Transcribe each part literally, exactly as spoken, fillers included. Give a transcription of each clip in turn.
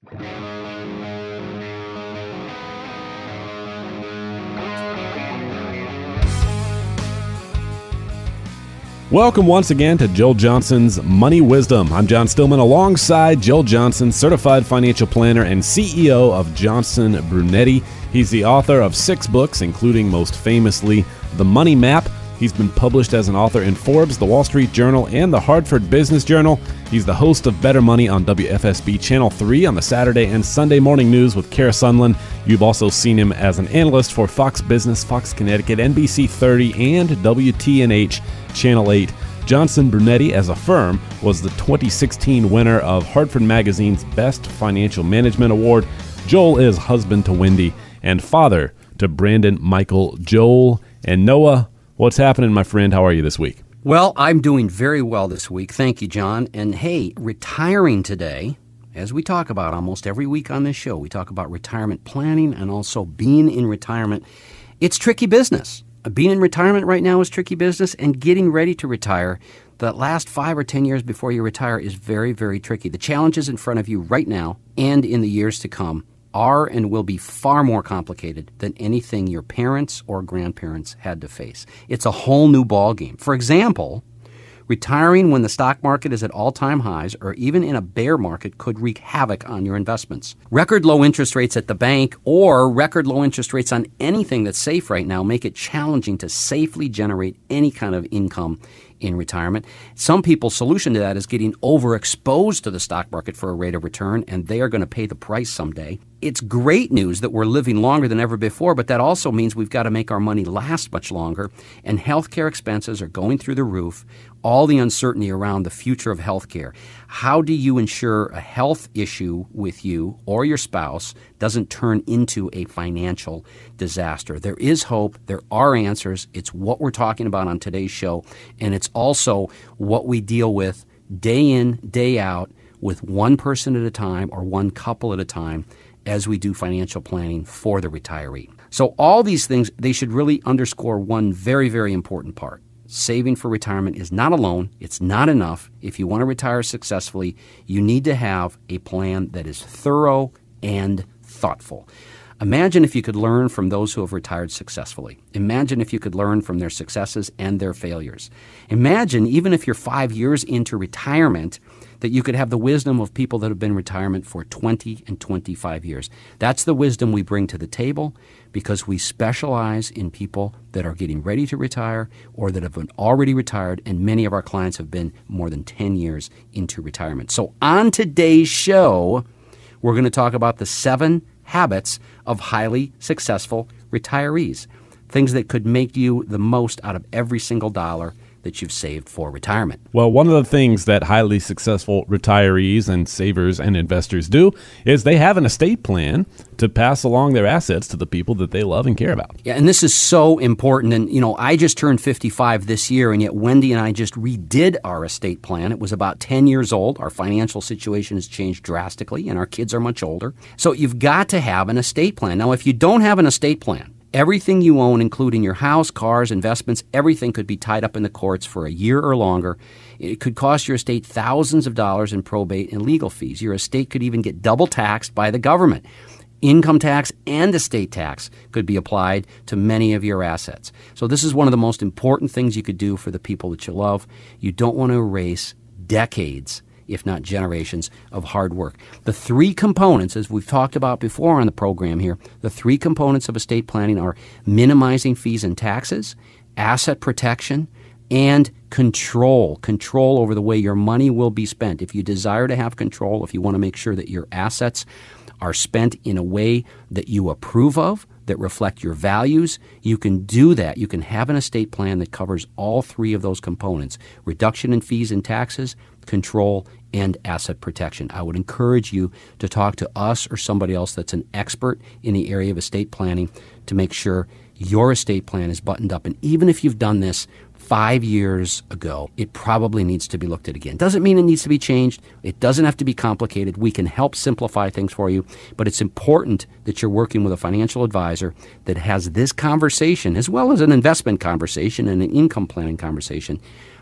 Welcome once again to Joel Johnson's Money Wisdom. I'm John Stillman alongside Joel Johnson, certified financial planner and C E O of Johnson Brunetti. He's the author of six books, including most famously The Money Map. He's been published as an author in Forbes, The Wall Street Journal, and the Hartford Business Journal. He's the host of Better Money on W F S B Channel three on the Saturday and Sunday morning news with Kara Sundlun. You've also seen him as an analyst for Fox Business, Fox Connecticut, N B C thirty, and W T N H Channel eight. Johnson Brunetti, as a firm, was the twenty sixteen winner of Hartford Magazine's Best Financial Management Award. Joel is husband to Wendy and father to Brandon, Michael, Joel, and Noah. What's happening, my friend? How are you this week? Well, I'm doing very well this week. Thank you, John. And hey, retiring today, as we talk about almost every week on this show, we talk about retirement planning and also being in retirement. It's tricky business. Being in retirement right now is tricky business, and getting ready to retire the last five or ten years before you retire is very, very tricky. The challenges in front of you right now and in the years to come are and will be far more complicated than anything your parents or grandparents had to face. It's a whole new ballgame. For example, retiring when the stock market is at all-time highs or even in a bear market could wreak havoc on your investments. Record low interest rates at the bank or record low interest rates on anything that's safe right now make it challenging to safely generate any kind of income in retirement. Some people's solution to that is getting overexposed to the stock market for a rate of return, and they are going to pay the price someday. It's great news that we're living longer than ever before, but that also means we've got to make our money last much longer, and healthcare expenses are going through the roof. All the uncertainty around the future of healthcare. How do you ensure a health issue with you or your spouse doesn't turn into a financial disaster? There is hope. There are answers. It's what we're talking about on today's show, and it's also what we deal with day in, day out with one person at a time or one couple at a time as we do financial planning for the retiree. So all these things, they should really underscore one very, very important part. Saving for retirement is not alone. It's not enough. If you want to retire successfully, you need to have a plan that is thorough and thoughtful. Imagine if you could learn from those who have retired successfully. Imagine if you could learn from their successes and their failures. Imagine, even if you're five years into retirement, that you could have the wisdom of people that have been in retirement for twenty and twenty-five years. That's the wisdom we bring to the table because we specialize in people that are getting ready to retire or that have been already retired, and many of our clients have been more than ten years into retirement. So on today's show, we're going to talk about the seven habits of highly successful retirees, things that could make you the most out of every single dollar that you've saved for retirement. Well, one of the things that highly successful retirees and savers and investors do is they have an estate plan to pass along their assets to the people that they love and care about. Yeah, and this is so important. And, you know, I just turned fifty-five this year, and yet Wendy and I just redid our estate plan. It was about ten years old. Our financial situation has changed drastically, and our kids are much older. So you've got to have an estate plan. Now, if you don't have an estate plan, everything you own, including your house, cars, investments, everything could be tied up in the courts for a year or longer. It could cost your estate thousands of dollars in probate and legal fees. Your estate could even get double taxed by the government. Income tax and estate tax could be applied to many of your assets. So this is one of the most important things you could do for the people that you love. You don't want to erase decades, if not generations, of hard work. The three components, as we've talked about before on the program here, the three components of estate planning are minimizing fees and taxes, asset protection, and control. Control over the way your money will be spent. If you desire to have control, if you want to make sure that your assets are spent in a way that you approve of, that reflect your values, you can do that. You can have an estate plan that covers all three of those components: reduction in fees and taxes, control, and asset protection. I would encourage you to talk to us or somebody else that's an expert in the area of estate planning to make sure your estate plan is buttoned up. And even if you've done this five years ago, it probably needs to be looked at again. Doesn't mean it needs to be changed. It doesn't have to be complicated. We can help simplify things for you, but it's important that you're working with a financial advisor that has this conversation, as well as an investment conversation and an income planning conversation,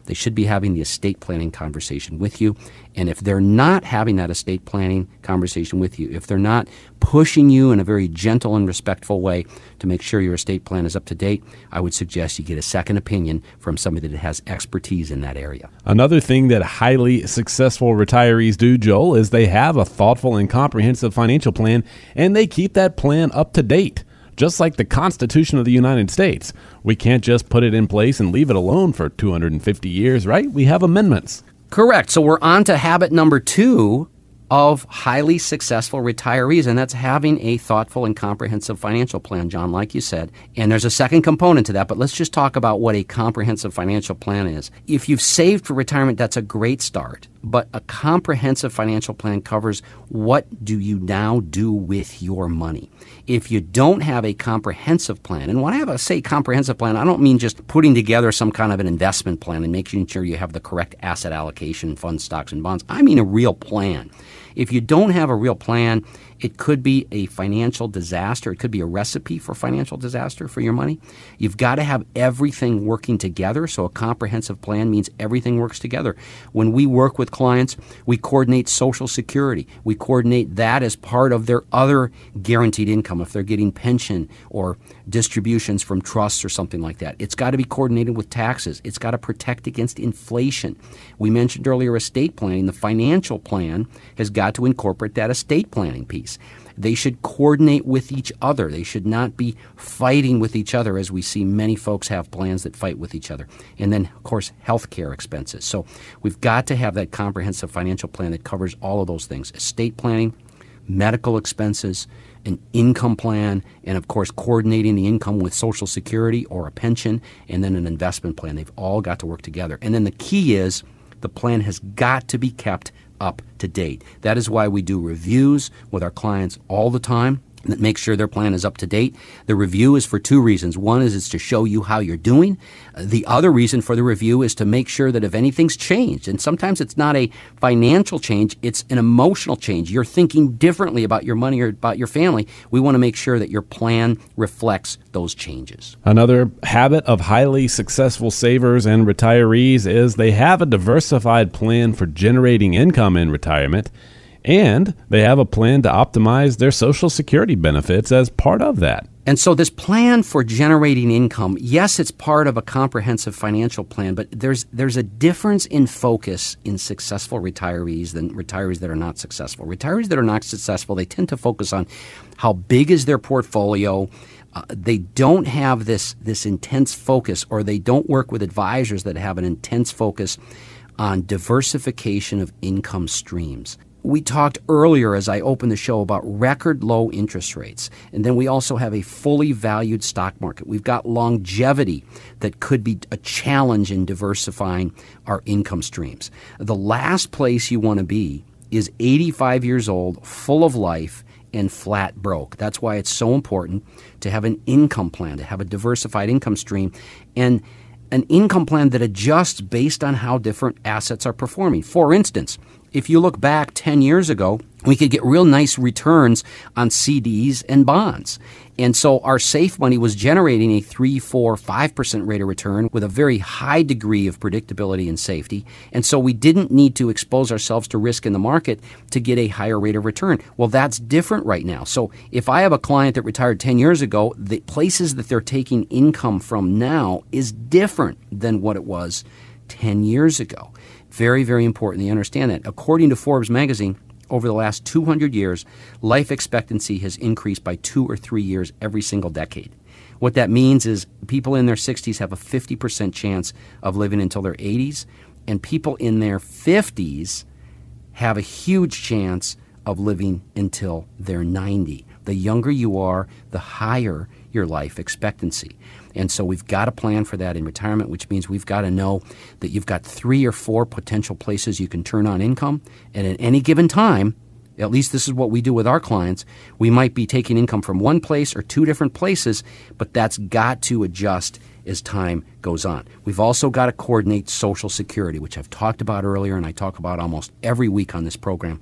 They should be having the estate planning conversation with you. And if they're not having that estate planning conversation with you, if they're not pushing you in a very gentle and respectful way to make sure your estate plan is up to date, I would suggest you get a second opinion from somebody that has expertise in that area. Another thing that highly successful retirees do, Joel, is they have a thoughtful and comprehensive financial plan, and they keep that plan up to date. Just like the Constitution of the United States. We can't just put it in place and leave it alone for two hundred fifty years, right? We have amendments. Correct. So we're on to habit number two of highly successful retirees, and that's having a thoughtful and comprehensive financial plan, John, like you said. And there's a second component to that, but let's just talk about what a comprehensive financial plan is. If you've saved for retirement, that's a great start. But a comprehensive financial plan covers what do you now do with your money. If you don't have a comprehensive plan, and when I have a say comprehensive plan, I don't mean just putting together some kind of an investment plan and making sure you have the correct asset allocation, funds, stocks, and bonds. I mean a real plan. If you don't have a real plan, it could be a financial disaster. It could be a recipe for financial disaster for your money. You've got to have everything working together. So a comprehensive plan means everything works together. When we work with clients, we coordinate Social Security. We coordinate that as part of their other guaranteed income if they're getting pension or distributions from trusts or something like that. It's got to be coordinated with taxes. It's got to protect against inflation. We mentioned earlier estate planning. The financial plan has got to incorporate that estate planning piece. They should coordinate with each other. They should not be fighting with each other, as we see many folks have plans that fight with each other. And then, of course, healthcare expenses. So we've got to have that comprehensive financial plan that covers all of those things: estate planning, medical expenses, an income plan, and, of course, coordinating the income with Social Security or a pension, and then an investment plan. They've all got to work together. And then the key is the plan has got to be kept up to date. That is why we do reviews with our clients all the time that make sure their plan is up to date. The review is for two reasons. One is it's to show you how you're doing. The other reason for the review is to make sure that if anything's changed, and sometimes it's not a financial change, it's an emotional change. You're thinking differently about your money or about your family. We want to make sure that your plan reflects those changes. Another habit of highly successful savers and retirees is they have a diversified plan for generating income in retirement, and they have a plan to optimize their Social Security benefits as part of that. And so this plan for generating income, yes, it's part of a comprehensive financial plan, but there's there's a difference in focus in successful retirees than retirees that are not successful. Retirees that are not successful, they tend to focus on how big is their portfolio. Uh, they don't have this this intense focus, or they don't work with advisors that have an intense focus on diversification of income streams. We talked earlier as I opened the show about record low interest rates. And then we also have a fully valued stock market. We've got longevity that could be a challenge in diversifying our income streams. The last place you want to be is eighty-five years old, full of life, and flat broke. That's why it's so important to have an income plan, to have a diversified income stream, and an income plan that adjusts based on how different assets are performing. For instance, if you look back ten years ago, we could get real nice returns on C Ds and bonds. And so our safe money was generating a three, four, five percent rate of return with a very high degree of predictability and safety. And so we didn't need to expose ourselves to risk in the market to get a higher rate of return. Well, that's different right now. So if I have a client that retired ten years ago, the places that they're taking income from now is different than what it was ten years ago. Very, very important that you understand that. According to Forbes magazine, over the last two hundred years, life expectancy has increased by two or three years every single decade. What that means is people in their sixties have a fifty percent chance of living until their eighties, and people in their fifties have a huge chance of living until they're ninety. The younger you are, the higher your life expectancy. And so we've got to plan for that in retirement, which means we've got to know that you've got three or four potential places you can turn on income. And at any given time, at least this is what we do with our clients, we might be taking income from one place or two different places, but that's got to adjust as time goes on. We've also got to coordinate Social Security, which I've talked about earlier and I talk about almost every week on this program.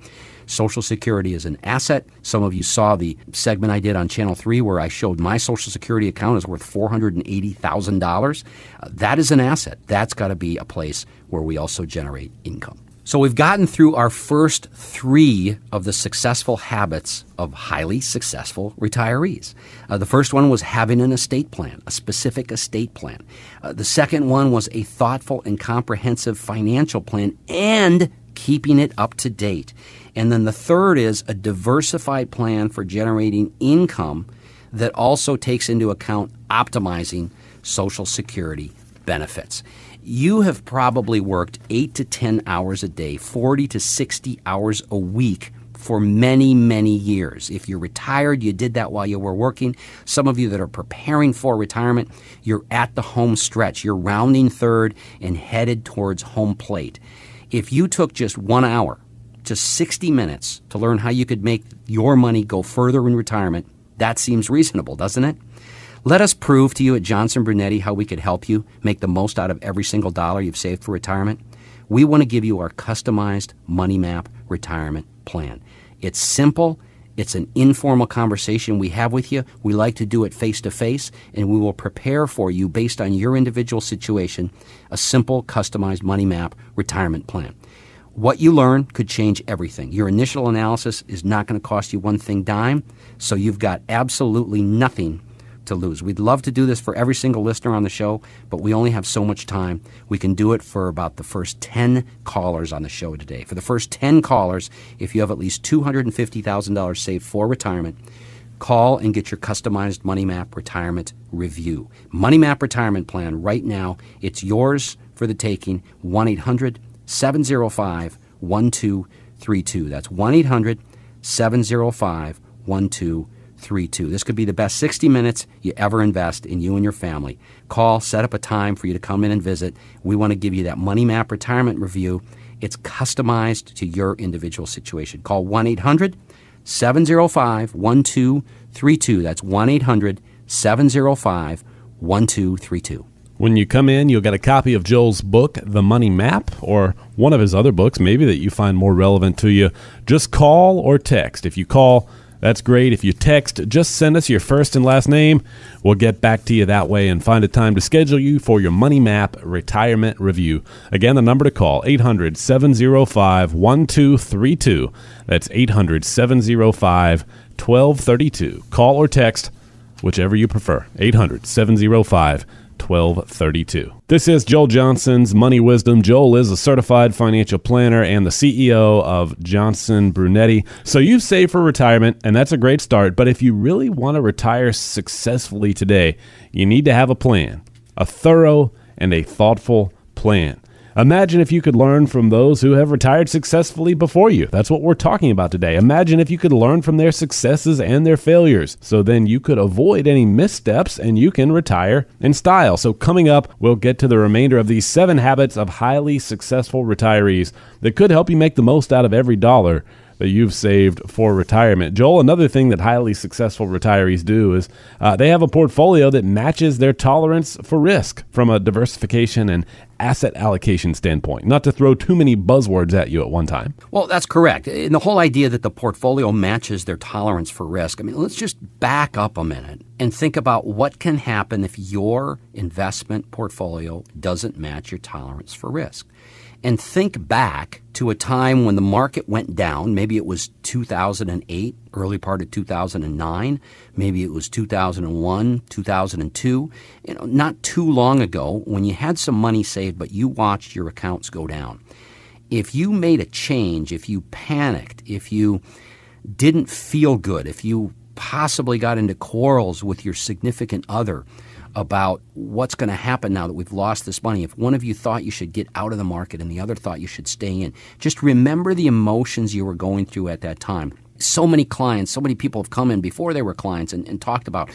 Social Security is an asset. Some of you saw the segment I did on Channel three where I showed my Social Security account is worth four hundred eighty thousand dollars. Uh, that is an asset. That's got to be a place where we also generate income. So we've gotten through our first three of the successful habits of highly successful retirees. Uh, the first one was having an estate plan, a specific estate plan. Uh, the second one was a thoughtful and comprehensive financial plan and keeping it up to date. And then the third is a diversified plan for generating income that also takes into account optimizing Social Security benefits. You have probably worked eight to ten hours a day, forty to sixty hours a week for many, many years. If you're retired, you did that while you were working. Some of you that are preparing for retirement, you're at the home stretch. You're rounding third and headed towards home plate. If you took just one hour, just sixty minutes to learn how you could make your money go further in retirement, that seems reasonable, doesn't it? Let us prove to you at Johnson Brunetti how we could help you make the most out of every single dollar you've saved for retirement. We want to give you our customized Money Map retirement plan. It's simple. It's an informal conversation we have with you. We like to do it face-to-face, and we will prepare for you, based on your individual situation, a simple, customized Money Map retirement plan. What you learn could change everything. Your initial analysis is not going to cost you one thing dime, so you've got absolutely nothing to lose. We'd love to do this for every single listener on the show, but we only have so much time. We can do it for about the first ten callers on the show today. For the first ten callers, if you have at least two hundred fifty thousand dollars saved for retirement, call and get your customized Money Map retirement review. Money Map retirement plan right now. It's yours for the taking. one eight hundred seven oh five one two three two. That's one eight hundred seven oh five one two three two. This could be the best sixty minutes you ever invest in you and your family. Call, set up a time for you to come in and visit. We want to give you that Money Map retirement review. It's customized to your individual situation. Call one eight hundred seven oh five one two three two. That's one eight hundred seven oh five one two three two. When you come in, you'll get a copy of Joel's book, The Money Map, or one of his other books, maybe that you find more relevant to you. Just call or text. If you call, that's great. If you text, just send us your first and last name. We'll get back to you that way and find a time to schedule you for your Money Map retirement review. Again, the number to call, eight hundred seven oh five one two three two. That's eight hundred seven oh five one two three two. Call or text, whichever you prefer, eight hundred seven oh five twelve thirty-two. This is Joel Johnson's Money Wisdom. Joel is a certified financial planner and the C E O of Johnson Brunetti. So you've saved for retirement, and that's a great start. But if you really want to retire successfully today, you need to have a plan, a thorough and a thoughtful plan. Imagine if you could learn from those who have retired successfully before you. That's what we're talking about today. Imagine if you could learn from their successes and their failures. So then you could avoid any missteps and you can retire in style. So coming up, we'll get to the remainder of these seven habits of highly successful retirees that could help you make the most out of every dollar that you've saved for retirement. Joel, another thing that highly successful retirees do is uh, they have a portfolio that matches their tolerance for risk from a diversification and asset allocation standpoint, not to throw too many buzzwords at you at one time. Well, that's correct. And the whole idea that the portfolio matches their tolerance for risk, I mean, let's just back up a minute and think about what can happen if your investment portfolio doesn't match your tolerance for risk. And think back to a time when the market went down. Maybe it was two thousand eight, early part of two thousand nine. Maybe it was two thousand one, two thousand two. You know, not too long ago, when you had some money saved, but you watched your accounts go down. If you made a change, if you panicked, if you didn't feel good, if you possibly got into quarrels with your significant other about what's going to happen now that we've lost this money. If one of you thought you should get out of the market and the other thought you should stay in, just remember the emotions you were going through at that time. So many clients, so many people have come in before they were clients and, and talked about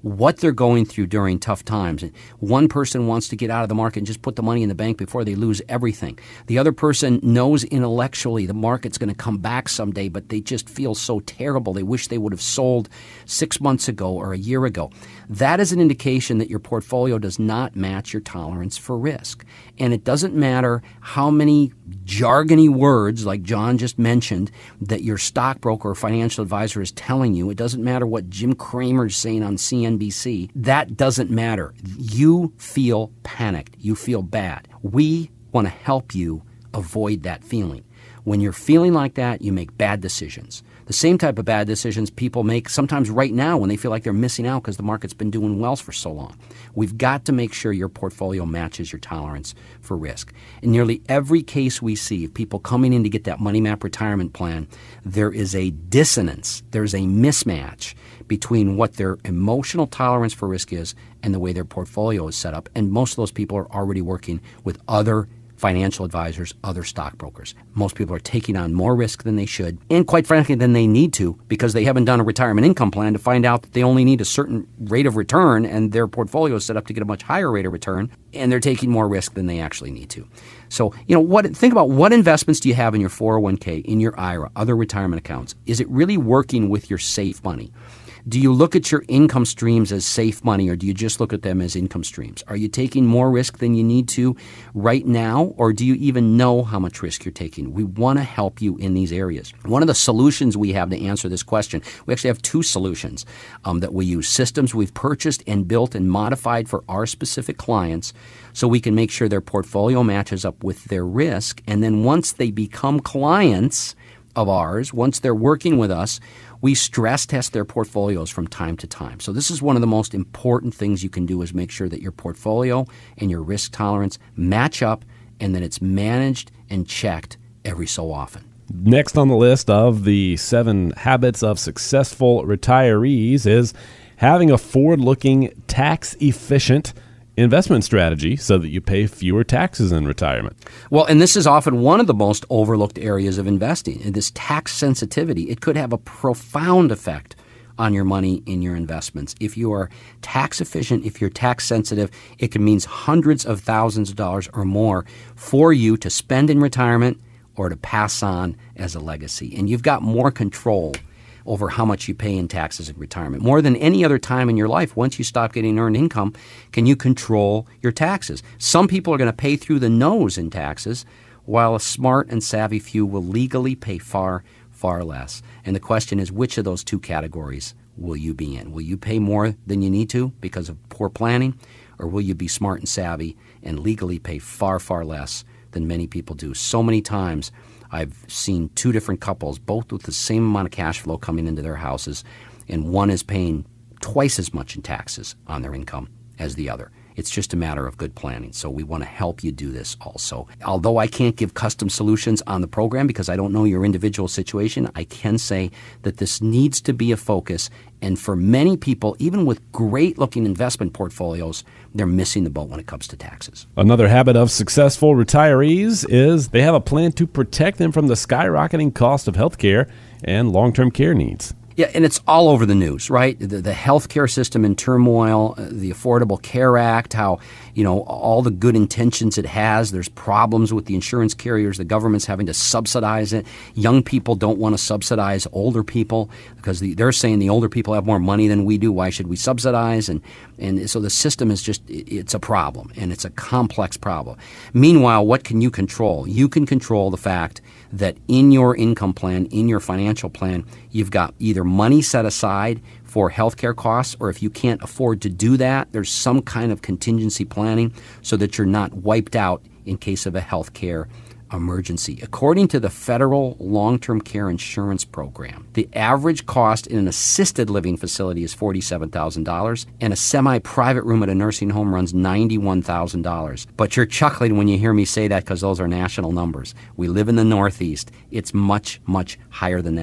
what they're going through during tough times. One person wants to get out of the market and just put the money in the bank before they lose everything. The other person knows intellectually the market's going to come back someday, but they just feel so terrible. They wish they would have sold six months ago or a year ago. That is an indication that your portfolio does not match your tolerance for risk. And it doesn't matter how many jargony words, like John just mentioned, that your stockbroker or financial advisor is telling you. It doesn't matter what Jim Cramer's saying on C N B C. That doesn't matter. You feel panicked. You feel bad. We want to help you avoid that feeling. When you're feeling like that, you make bad decisions. The same type of bad decisions people make sometimes right now when they feel like they're missing out because the market's been doing well for so long. We've got to make sure your portfolio matches your tolerance for risk. In nearly every case we see of people coming in to get that Money Map retirement plan, there is a dissonance, there's a mismatch between what their emotional tolerance for risk is and the way their portfolio is set up. And most of those people are already working with other financial advisors, other stockbrokers. Most people are taking on more risk than they should, and quite frankly, than they need to, because they haven't done a retirement income plan to find out that they only need a certain rate of return, and their portfolio is set up to get a much higher rate of return, and they're taking more risk than they actually need to. So, you know, what? Think about what investments do you have in your four oh one k, in your I R A, other retirement accounts? Is it really working with your safe money? Do you look at your income streams as safe money, or do you just look at them as income streams? Are you taking more risk than you need to right now, or do you even know how much risk you're taking? We want to help you in these areas. One of the solutions we have to answer this question, we actually have two solutions um, that we use, systems we've purchased and built and modified for our specific clients so we can make sure their portfolio matches up with their risk. And then once they become clients of ours, once they're working with us, we stress test their portfolios from time to time. So this is one of the most important things you can do, is make sure that your portfolio and your risk tolerance match up and that it's managed and checked every so often. Next on the list of the seven habits of successful retirees is having a forward-looking, tax-efficient investment strategy so that you pay fewer taxes in retirement. Well, and this is often one of the most overlooked areas of investing. And this tax sensitivity, it could have a profound effect on your money in your investments. If you are tax efficient, if you're tax sensitive, it can mean hundreds of thousands of dollars or more for you to spend in retirement or to pass on as a legacy. And you've got more control over how much you pay in taxes in retirement. More than any other time in your life, once you stop getting earned income, can you control your taxes? Some people are going to pay through the nose in taxes, while a smart and savvy few will legally pay far, far less. And the question is, which of those two categories will you be in? Will you pay more than you need to because of poor planning, or will you be smart and savvy and legally pay far, far less than many people do? So many times I've seen two different couples, both with the same amount of cash flow coming into their houses, and one is paying twice as much in taxes on their income as the other. It's just a matter of good planning. So we want to help you do this also. Although I can't give custom solutions on the program because I don't know your individual situation, I can say that this needs to be a focus. And for many people, even with great-looking investment portfolios, they're missing the boat when it comes to taxes. Another habit of successful retirees is they have a plan to protect them from the skyrocketing cost of health care and long-term care needs. Yeah, and it's all over the news, right? The, the healthcare system in turmoil, uh, the Affordable Care Act, how, you know, all the good intentions it has. There's problems with the insurance carriers. The government's having to subsidize it. Young people don't want to subsidize older people because the, they're saying the older people have more money than we do. Why should we subsidize? And, and so the system is just, it's a problem, and it's a complex problem. Meanwhile, what can you control? You can control the fact that in your income plan, in your financial plan, you've got either money set aside for healthcare costs, or if you can't afford to do that, there's some kind of contingency planning so that you're not wiped out in case of a healthcare emergency. According to the Federal Long-Term Care Insurance Program, the average cost in an assisted living facility is forty-seven thousand dollars, and a semi-private room at a nursing home runs ninety-one thousand dollars. But you're chuckling when you hear me say that because those are national numbers. We live in the Northeast. It's much, much higher than that.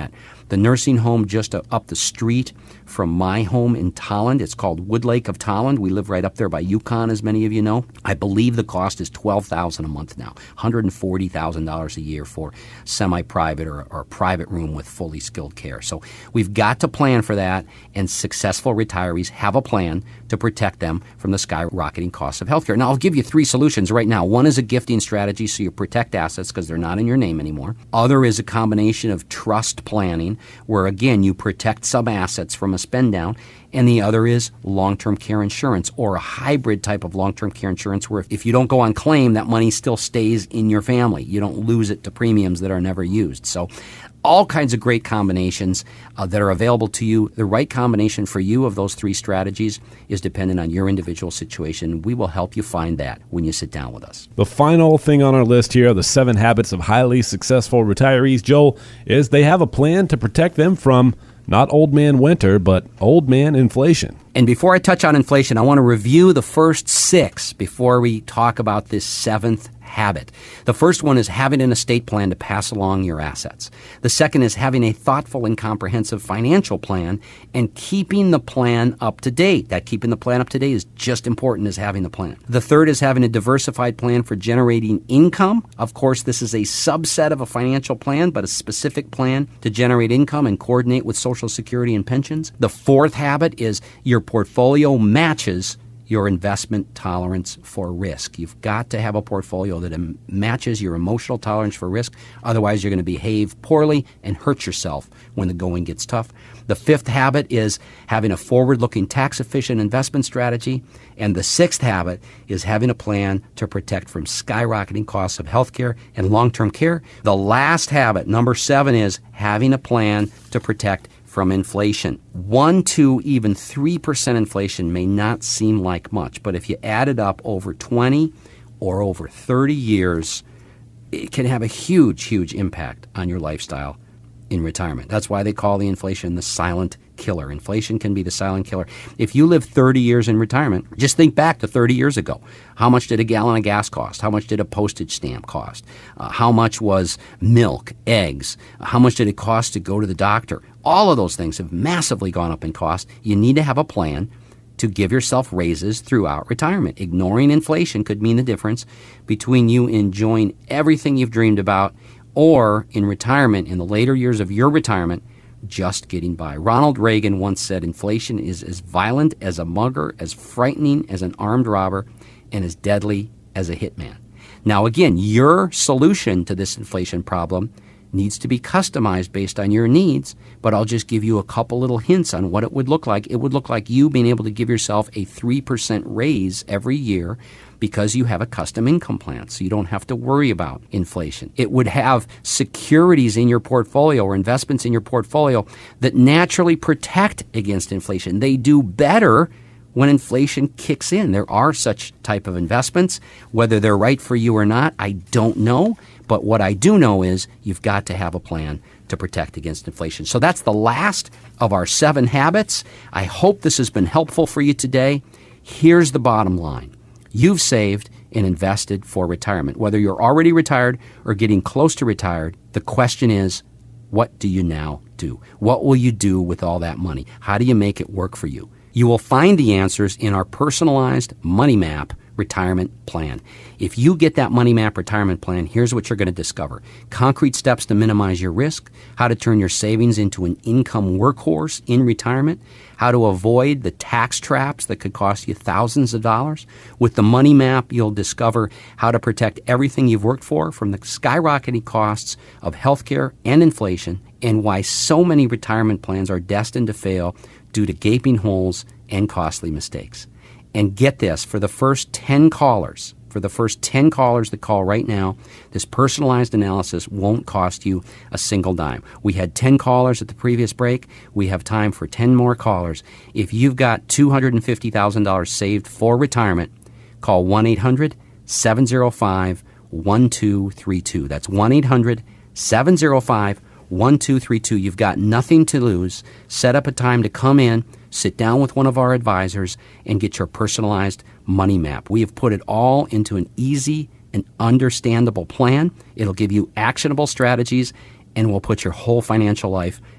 The nursing home just up the street from my home in Tolland, it's called Woodlake of Tolland. We live right up there by Yukon, as many of you know. I believe the cost is twelve thousand dollars a month now, one hundred forty thousand dollars a year for semi-private or, or a private room with fully skilled care. So we've got to plan for that, and successful retirees have a plan to protect them from the skyrocketing costs of healthcare. Now, I'll give you three solutions right now. One is a gifting strategy, so you protect assets because they're not in your name anymore. Other is a combination of trust planning, where, again, you protect some assets from a spend down. And the other is long-term care insurance, or a hybrid type of long-term care insurance where if you don't go on claim, that money still stays in your family. You don't lose it to premiums that are never used. So all kinds of great combinations uh, that are available to you. The right combination for you of those three strategies is dependent on your individual situation. We will help you find that when you sit down with us. The final thing on our list here, the seven habits of highly successful retirees, Joel, is they have a plan to protect them from not old man winter, but old man inflation. And before I touch on inflation, I want to review the first six before we talk about this seventh habit. The first one is having an estate plan to pass along your assets. The second is having a thoughtful and comprehensive financial plan and keeping the plan up to date. That keeping the plan up to date is just important as having the plan. The third is having a diversified plan for generating income. Of course, this is a subset of a financial plan, but a specific plan to generate income and coordinate with Social Security and pensions. The fourth habit is your portfolio matches your investment tolerance for risk. You've got to have a portfolio that em- matches your emotional tolerance for risk. Otherwise, you're going to behave poorly and hurt yourself when the going gets tough. The fifth habit is having a forward-looking, tax-efficient investment strategy. And the sixth habit is having a plan to protect from skyrocketing costs of healthcare and long-term care. The last habit, number seven, is having a plan to protect from inflation. One, two, even three percent inflation may not seem like much, but if you add it up over twenty or over thirty years, it can have a huge, huge impact on your lifestyle in retirement. That's why they call the inflation the silent killer. Inflation can be the silent killer. If you live thirty years in retirement, just think back to thirty years ago. How much did a gallon of gas cost? How much did a postage stamp cost? Uh, how much was milk, eggs? How much did it cost to go to the doctor? All of those things have massively gone up in cost. You need to have a plan to give yourself raises throughout retirement. Ignoring inflation could mean the difference between you enjoying everything you've dreamed about or in retirement, in the later years of your retirement, just getting by. Ronald Reagan once said inflation is as violent as a mugger, as frightening as an armed robber, and as deadly as a hitman. Now, again, your solution to this inflation problem needs to be customized based on your needs, but I'll just give you a couple little hints on what it would look like. It would look like you being able to give yourself a three percent raise every year because you have a custom income plan, so you don't have to worry about inflation. It would have securities in your portfolio or investments in your portfolio that naturally protect against inflation. They do better when inflation kicks in. There are such type of investments. Whether they're right for you or not, I don't know. But what I do know is you've got to have a plan to protect against inflation. So that's the last of our seven habits. I hope this has been helpful for you today. Here's the bottom line. You've saved and invested for retirement. Whether you're already retired or getting close to retired, the question is, what do you now do? What will you do with all that money? How do you make it work for you? You will find the answers in our personalized Money Map retirement plan. If you get that Money Map retirement plan, here's what you're going to discover. Concrete steps to minimize your risk, how to turn your savings into an income workhorse in retirement, how to avoid the tax traps that could cost you thousands of dollars. With the Money Map, you'll discover how to protect everything you've worked for from the skyrocketing costs of healthcare and inflation, and why so many retirement plans are destined to fail due to gaping holes and costly mistakes. And get this, for the first ten callers, for the first ten callers that call right now, this personalized analysis won't cost you a single dime. We had ten callers at the previous break. We have time for ten more callers. If you've got two hundred fifty thousand dollars saved for retirement, call one eight hundred seven oh five one two three two. That's one eight hundred seven oh five one two three two. You've got nothing to lose. Set up a time to come in, sit down with one of our advisors, and get your personalized money map. We have put it all into an easy and understandable plan. It'll give you actionable strategies, and will put your whole financial life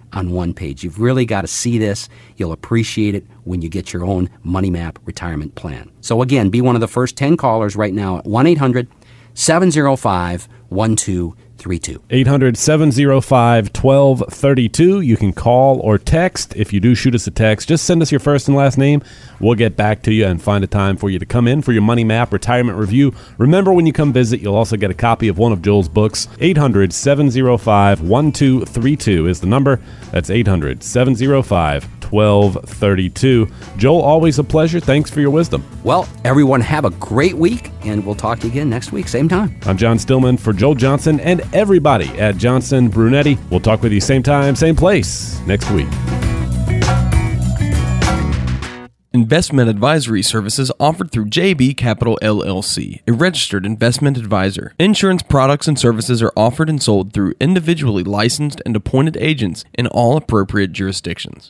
on one page. You've really got to see this. You'll appreciate it when you get your own Money Map retirement plan. So again, be one of the first ten callers right now at one eight hundred seven oh five one two three two. eight hundred seven oh five one two three two. You can call or text. If you do shoot us a text, just send us your first and last name. We'll get back to you and find a time for you to come in for your Money Map retirement review. Remember, when you come visit, you'll also get a copy of one of Joel's books. eight hundred seven oh five one two three two is the number. That's eight hundred seven oh five one two three two. Joel, always a pleasure. Thanks for your wisdom. Well, everyone have a great week, and we'll talk to you again next week, same time. I'm John Stillman for Joel Johnson and everybody at Johnson Brunetti. We'll talk with you same time, same place next week. Investment advisory services offered through J B Capital L L C, a registered investment advisor. Insurance products and services are offered and sold through individually licensed and appointed agents in all appropriate jurisdictions.